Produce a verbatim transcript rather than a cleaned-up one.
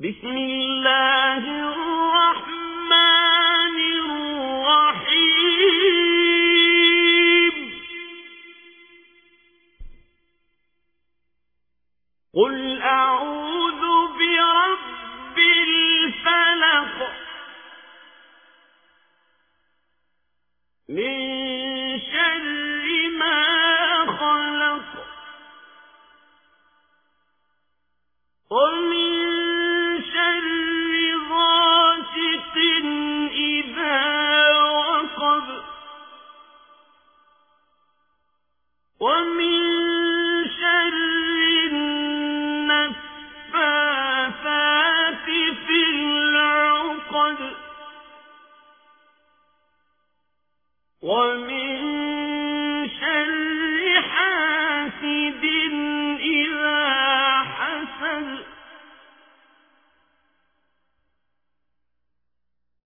بسم الله الرحمن الرحيم قل أعوذ برب الفلق من شر ما خلق ومن شر غاسق إذا وقب ومن شر النفاثات في العقد ومن